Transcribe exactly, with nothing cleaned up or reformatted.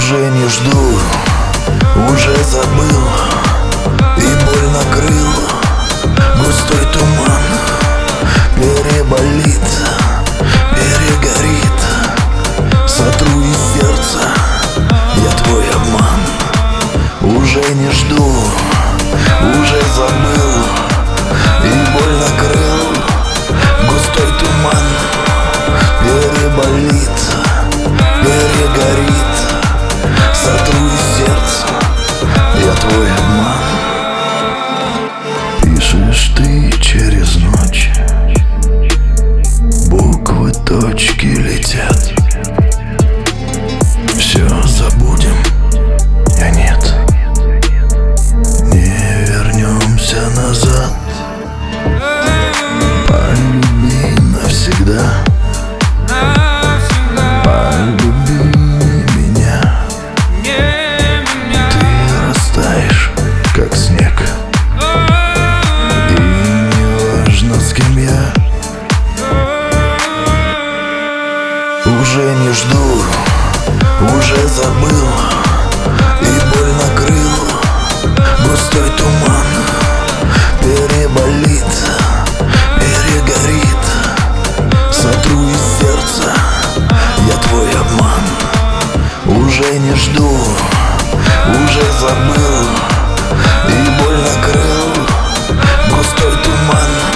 Уже не жду, уже забыл, и боль накрыл. Густой туман переболит, перегорит. Сотру из сердца я твой обман. Уже не жду, уже забыл, и боль накрыл. Густой туман переболит, перегорит. Сотру из сердца я твой обман. Пишешь ты через ночь, буквы, точки летят. Все забудем, я нет. Не вернемся назад. Полюби навсегда. Полюби меня. Ты растаешь, как снег, и не важно, с кем я. Уже не жду, уже забыл, и боль накрыл. Густой туман переболит, перегорит. Сотру из сердца я твой обман. Уже не жду, уже забыл, и боль накрыл. Густой туман